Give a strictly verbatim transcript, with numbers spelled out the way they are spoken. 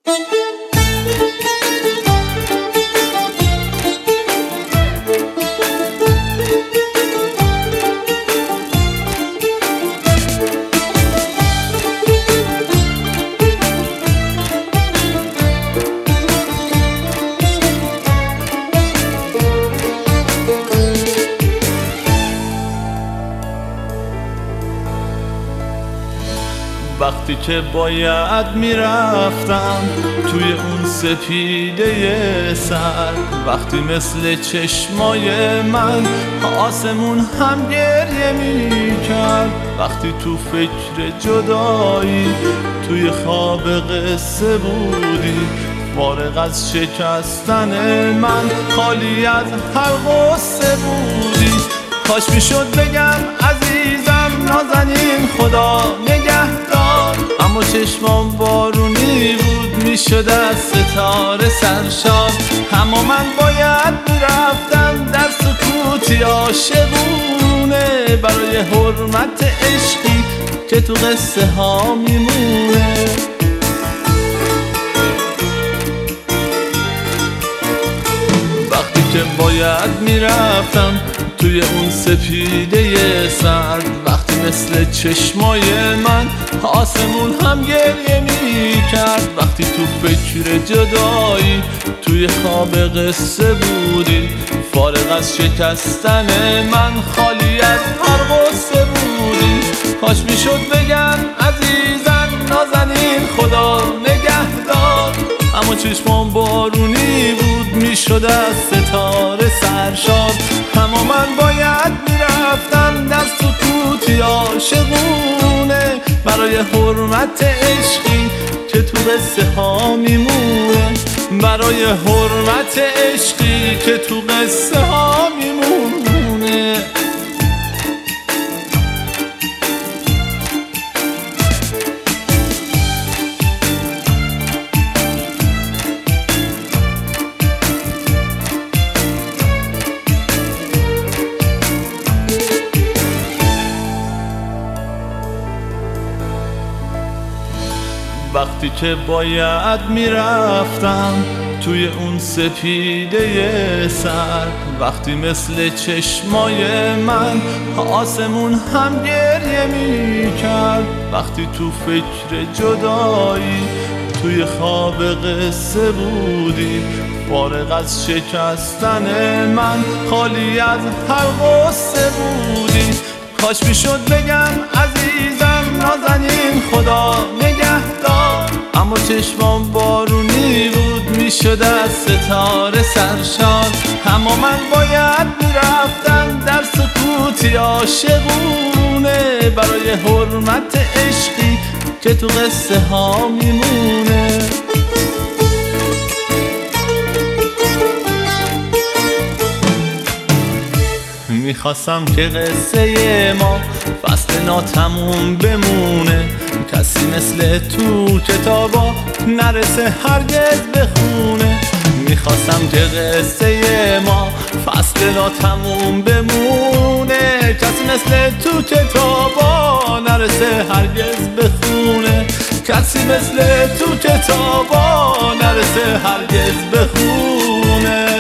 وقتی که باید میرفتم توی اون سپیده سر، وقتی مثل چشمای من آسمون هم گریه میکرد، وقتی تو فکر جدایی توی خواب قصه بودی، فارغ از شکستن من خالی از هر غصه بودی. کاش میشد بگم عزیزم نازنین خدا نگهدار، اما چشمام بارونی بود میشد از ستاره سرشار. اما من باید میرفتم در سکوتی عاشقونه، برای حرمت عشقی که تو قصه ها میمونه. وقتی که باید میرفتم توی اون سپیده سرد، وقتی مثل چشمای من آسمون هم گریه میکرد، وقتی تو فکر جدایی توی خواب قصه بودی، فارغ از شکستن من خالی از هر غصه بودی. کاش میشد بگم عزیزم نازنین خدا نگهدار، اما چشمام بارونی بود میشد از ستاره سرشار. اما من باید میرفتم در سکوتی عاشقونه، برای حرمت عشقی که تو قصه ها میمونه، برای حرمت عشقی که تو قصه ها میمونه. وقتی که باید میرفتم توی اون سپیده سر، وقتی مثل چشمای من آسمون هم گریه میکرد، وقتی تو فکر جدایی توی خواب قصه بودی، فارغ از شکستن من خالی از هر غصه بودی. کاش میشد بگم عزیزم نازنین خدا نگهدار، اما چشمام بارونی بود میشد از ستاره سرشار. اما من باید میرفتم در سکوتی عاشقونه، برای حرمت عشقی که تو قصه ها میمونه. میخواستم که قصه ما فصل ناتموم بمونه، کسی مثل تو کتابا نرسه هرگز بخونه. میخواستم که قصه ما فصل ناتموم بمونه، کسی مثل تو کتابا نرسه هرگز بخونه، کسی مثل تو کتابا نرسه هرگز بخونه.